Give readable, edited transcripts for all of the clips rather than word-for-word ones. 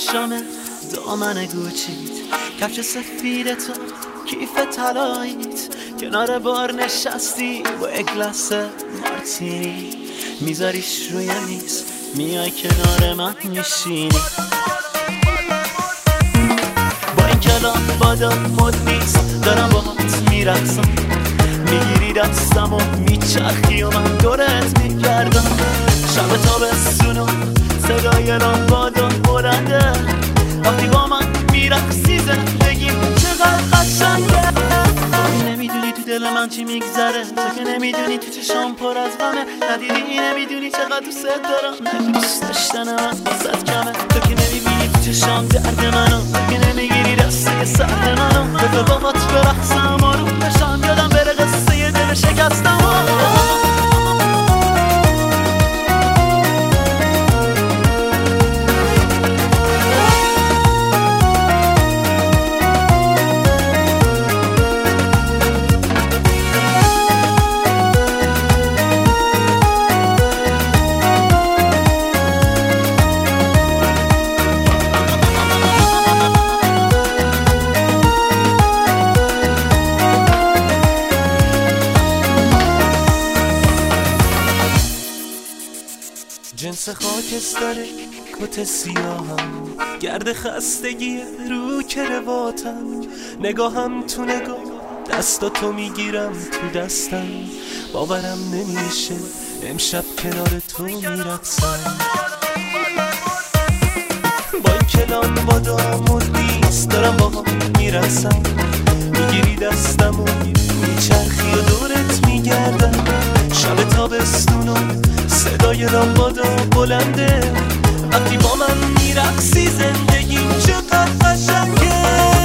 شامه دامن گوچیت، کفش سفید تو کیف طلاییت، کنار بار نشستی با یک گلاس مارتینی، میذاریش روی میز میای کنار من میشینی. با این کلام بادام مد نیست دارم باهات میرقصم، میگیری دستم و میچرخی و من دورت میگردم. شب تابستون و صدای لامبادم بلنده، وقتی با من میرقصی زندگیم چقدر قشنگه. تو نمیدونی تو دل من چی میگذره، تو که نمیدونی تو چشام پر از غمه، ندیدی نمیدونی چقدر دوست دارم، نگو دوست داشتن من واسه کمه. تو که نمیبینی تو چشام درد منو، تو که نمیگیری دسته سرد منو، بذار باهات برقصم آروم بشم یادم بره قصه دل شکستم. جنس خاکستره کت سیاهم، گرد خستگی رو کرواتم، نگاهم تو نگاه دستاتو میگیرم تو دستم، باورم نمیشه امشب کنار تو میرقصم. با این کلام بادام نیست دارم با میرقصم، میگیری دستم و میچرخی و دورت میگردم. شب تابستون و صدای لامبادا بلنده، وقتی با من میرقصی زندگیم چقدر قشنگه.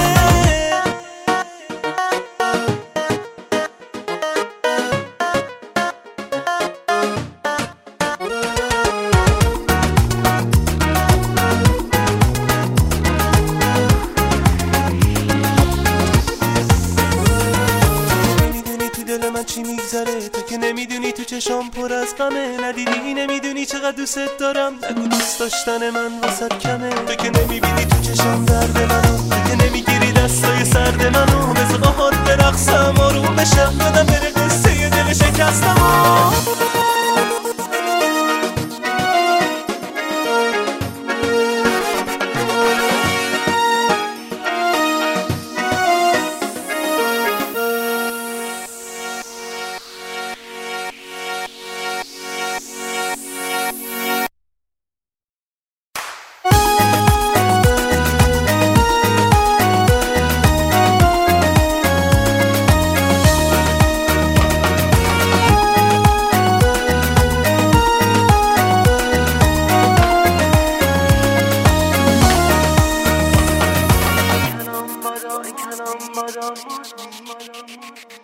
چی میگذره، تو که نمیدونی تو چشام پر از غمه، ندیدی نمیدونی چقدر دوست دارم، نگو دوست داشتن من واسط کمه. تو که نمیبینی تو چشام درد منو، تو که نمیگیری دستای سرد منو، بذار باهات برقصم آروم بشم یادم بره قصه دل شکستم. I